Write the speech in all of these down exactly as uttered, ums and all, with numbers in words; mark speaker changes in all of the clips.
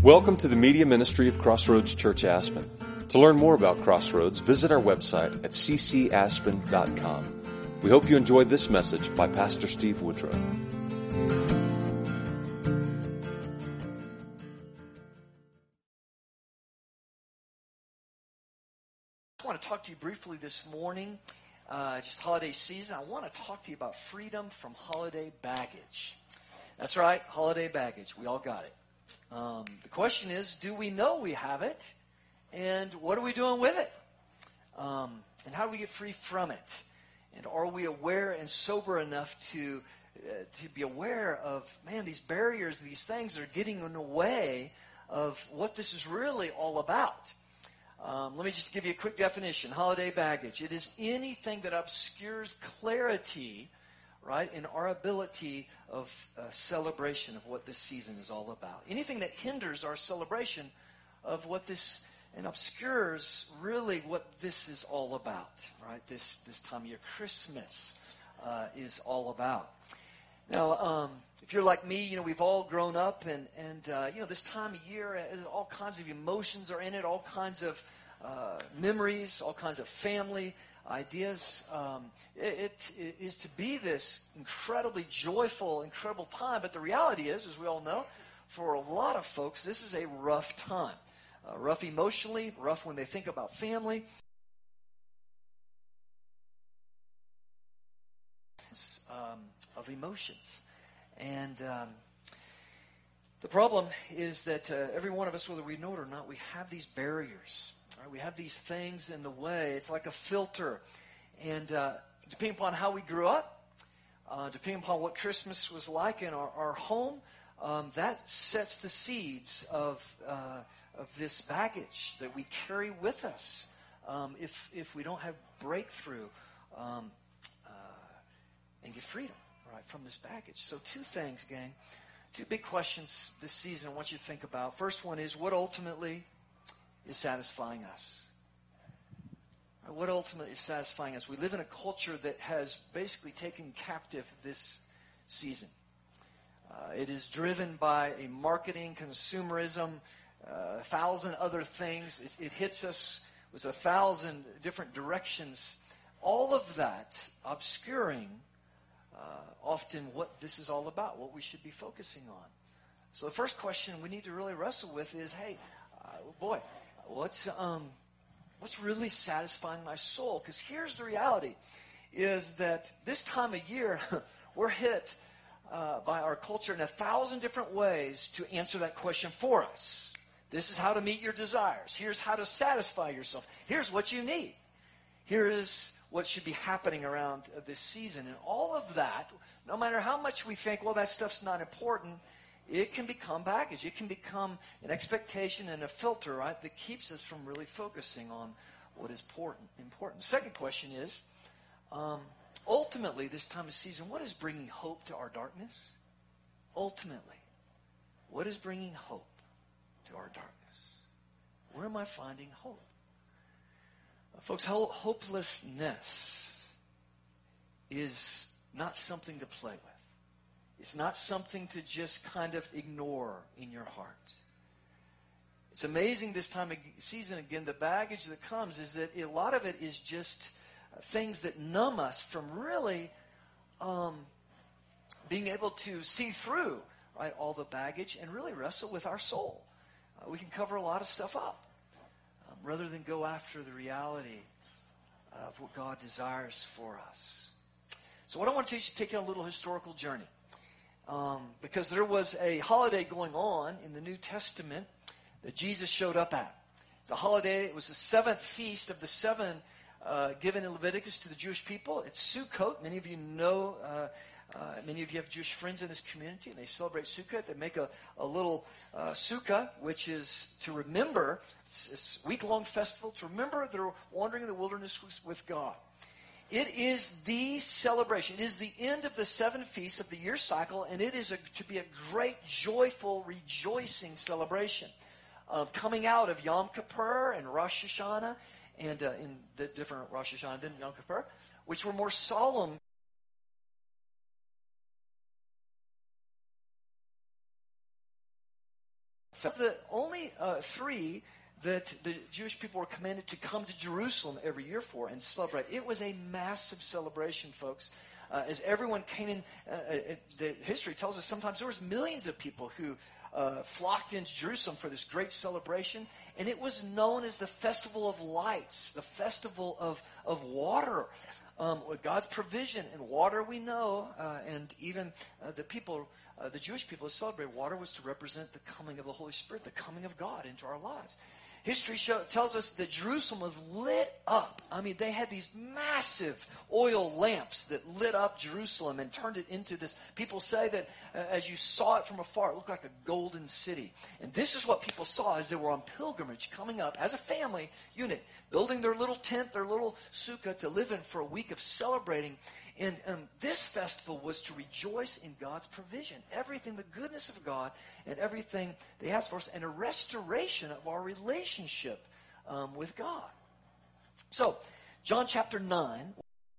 Speaker 1: Welcome to the media ministry of Crossroads Church Aspen. To learn more about Crossroads, visit our website at c c aspen dot com. We hope you enjoyed this message by Pastor Steve Woodrow.
Speaker 2: I want to talk to you briefly this morning, uh, just holiday season. I want to talk to you about freedom from holiday baggage. That's right, holiday baggage. We all got it. Um, the question is, do we know we have it? And what are we doing with it? Um, and how do we get free from it? And are we aware and sober enough to uh, to be aware of, man, these barriers, these things are getting in the way of what this is really all about? Um, let me just give you a quick definition. Holiday baggage. It is anything that obscures clarity, right, in our ability of uh, celebration of what this season is all about. Anything that hinders our celebration of what this, and obscures really what this is all about, right? This this time of year, Christmas uh, is all about. Now, um, if you're like me, you know, we've all grown up, and, and uh, you know, this time of year, uh, all kinds of emotions are in it, all kinds of uh, memories, all kinds of family ideas. Um, it, it is to be this incredibly joyful, incredible time, but the reality is, as we all know, for a lot of folks, this is a rough time. Uh, rough emotionally, rough when they think about family. Um, of emotions. And um, the problem is that uh, every one of us, whether we know it or not, we have these barriers. Right? We have these things in the way. It's like a filter. And uh, depending upon how we grew up, uh, depending upon what Christmas was like in our, our home, um, that sets the seeds of uh, of this baggage that we carry with us. Um, if if we don't have breakthrough um, uh, and get freedom, right, from this baggage. So two things, gang. Two big questions this season I want you to think about. First one is, what ultimately is satisfying us? Right, what ultimately is satisfying us? We live in a culture that has basically taken captive this season. Uh, it is driven by a marketing, consumerism, uh, a thousand other things. It, it hits us with a thousand different directions. All of that obscuring uh, often what this is all about, what we should be focusing on. So the first question we need to really wrestle with is, hey, uh, boy, what's um, what's really satisfying my soul? Because here's the reality, is that this time of year, we're hit Uh, by our culture in a thousand different ways to answer that question for us. This is how to meet your desires. Here's how to satisfy yourself. Here's what you need. Here is what should be happening around uh, this season. And all of that, no matter how much we think, well, that stuff's not important, it can become baggage. It can become an expectation and a filter, right, that keeps us from really focusing on what is important. important. Second question is, um, ultimately, this time of season, what is bringing hope to our darkness? Ultimately, what is bringing hope to our darkness? Where am I finding hope? Uh, folks, ho- hopelessness is not something to play with. It's not something to just kind of ignore in your heart. It's amazing this time of season, again, the baggage that comes is that a lot of it is just things that numb us from really um, being able to see through, right, all the baggage and really wrestle with our soul. Uh, we can cover a lot of stuff up um, rather than go after the reality of what God desires for us. So what I want to teach you, take you on a little historical journey. Um, because there was a holiday going on in the New Testament that Jesus showed up at. It's a holiday. It was the seventh feast of the seven Uh, given in Leviticus to the Jewish people. It's Sukkot. Many of you know, uh, uh, many of you have Jewish friends in this community, and they celebrate Sukkot. They make a, a little uh, sukkah, which is to remember, it's, it's a week-long festival, to remember their wandering in the wilderness with, with God. It is the celebration. It is the end of the seven feasts of the year cycle, and it is a, to be a great, joyful, rejoicing celebration. Uh, coming out of Yom Kippur and Rosh Hashanah, and uh, in the different Rosh Hashanah than Yom Kippur, which were more solemn the only uh, three that the Jewish people were commanded to come to Jerusalem every year for and celebrate. It was a massive celebration, folks. Uh, as everyone came in, uh, uh, the history tells us sometimes there was millions of people who uh, flocked into Jerusalem for this great celebration. And it was known as the Festival of Lights, the Festival of, of Water. Um, God's provision in water we know, uh, and even uh, the people, uh, the Jewish people who celebrate water was to represent the coming of the Holy Spirit, the coming of God into our lives. History show, tells us that Jerusalem was lit up. I mean, they had these massive oil lamps that lit up Jerusalem and turned it into this. People say that uh, as you saw it from afar, it looked like a golden city. And this is what people saw as they were on pilgrimage coming up as a family unit, building their little tent, their little sukkah to live in for a week of celebrating. And um, this festival was to rejoice in God's provision. Everything, the goodness of God, and everything that He has for us, and a restoration of our relationship um, with God. So, John chapter nine,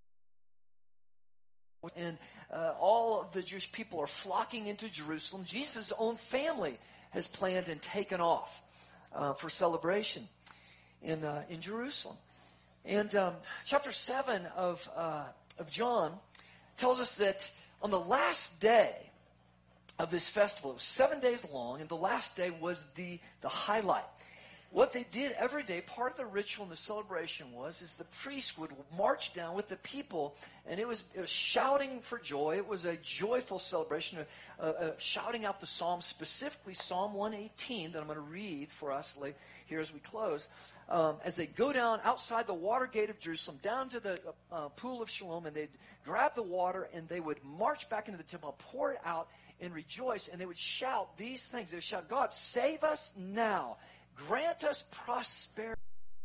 Speaker 2: and uh, all of the Jewish people are flocking into Jerusalem. Jesus' own family has planned and taken off uh, for celebration in uh, in Jerusalem. And um, chapter seven of uh, of John tells us that on the last day of this festival, it was seven days long, and the last day was the, the highlight. What they did every day, part of the ritual and the celebration was, is the priest would march down with the people, and it was, it was shouting for joy. It was a joyful celebration, uh, uh, shouting out the Psalms, specifically Psalm one eighteen, that I'm going to read for us here as we close. Um, as they go down outside the water gate of Jerusalem, down to the uh, pool of Siloam, and they'd grab the water, and they would march back into the temple, pour it out, and rejoice, and they would shout these things. They would shout, God, save us now. Grant us prosperity.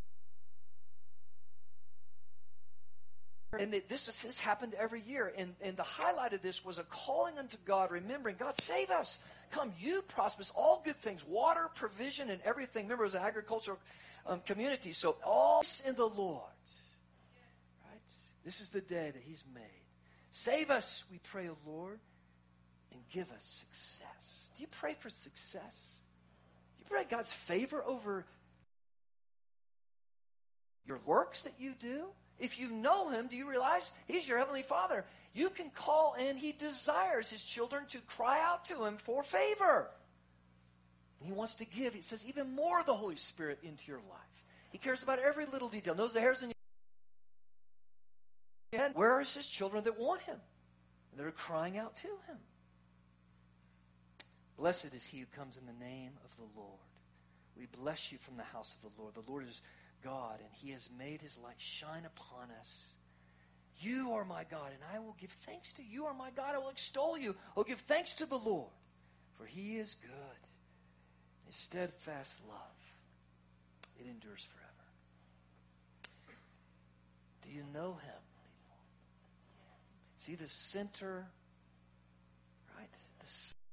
Speaker 2: And this, is, this happened every year. And, and the highlight of this was a calling unto God, remembering, God, save us. Come, you prosper us. All good things, water, provision, and everything. Remember, it was an agricultural um, community. So all in the Lord. Right? This is the day that He's made. Save us, we pray, O Lord, and give us success. Do you pray for success? You pray God's favor over your works that you do? If you know Him, do you realize He's your Heavenly Father? You can call, and He desires His children to cry out to Him for favor. And He wants to give, it says, even more of the Holy Spirit into your life. He cares about every little detail. Knows the hairs in your head. Where is His children that want Him? And they're crying out to Him. Blessed is he who comes in the name of the Lord. We bless you from the house of the Lord. The Lord is God, and He has made His light shine upon us. You are my God, and I will give thanks to you. You are my God, I will extol you. I will give thanks to the Lord, for He is good. His steadfast love, it endures forever. Do you know Him? See the center, right? The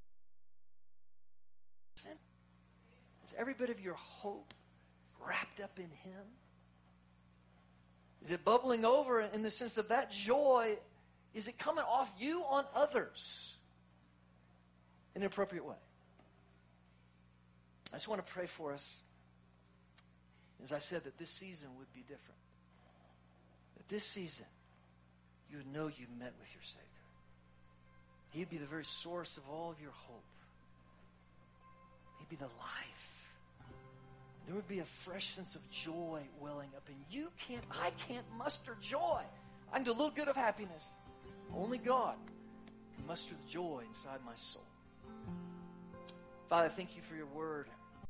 Speaker 2: center. Is every bit of your hope wrapped up in Him? Is it bubbling over in the sense of that joy? Is it coming off you on others in an appropriate way? I just want to pray for us. As I said, that this season would be different. That this season, you would know you met with your Savior. He'd be the very source of all of your hope. He'd be the life. There would be a fresh sense of joy welling up. And you can't, I can't muster joy. I can do a little bit of happiness. Only God can muster the joy inside my soul. Father, thank you for your word.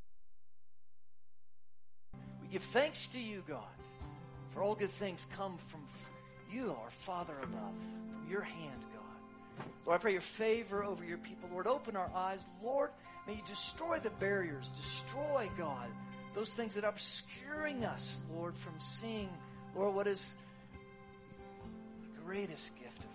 Speaker 2: We give thanks to you, God, for all good things come from you, our Father above, from your hand, God. Lord, I pray your favor over your people. Lord, open our eyes. Lord, may you destroy the barriers. Destroy, God, those things that are obscuring us, Lord, from seeing, Lord, what is the greatest gift of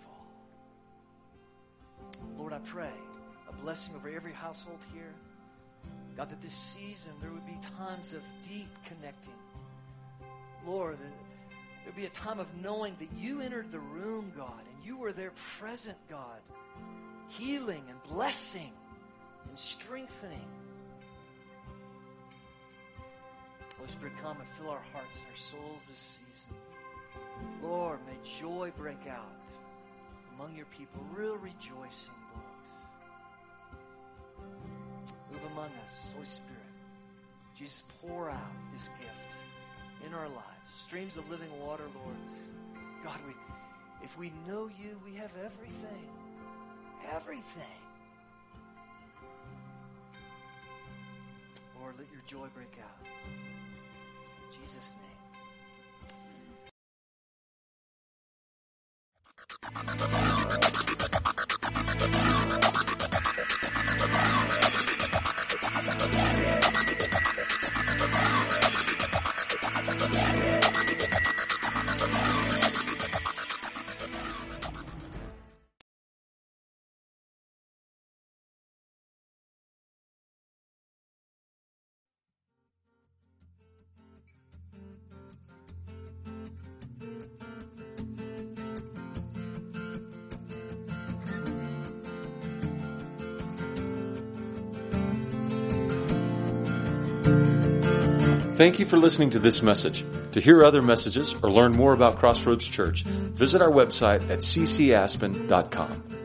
Speaker 2: all. Lord, I pray a blessing over every household here. God, that this season there would be times of deep connecting. Lord, there would be a time of knowing that you entered the room, God, and you were there present, God, healing and blessing and strengthening. Holy Spirit, come and fill our hearts and our souls this season. Lord, may joy break out among your people, real rejoicing, Lord. Move among us, Holy Spirit. Jesus, pour out this gift in our lives. Streams of living water, Lord. God, we, if we know you, we have everything. Everything. Lord, let your joy break out. In Jesus' name.
Speaker 1: Thank you for listening to this message. To hear other messages or learn more about Crossroads Church, visit our website at c c aspen dot com.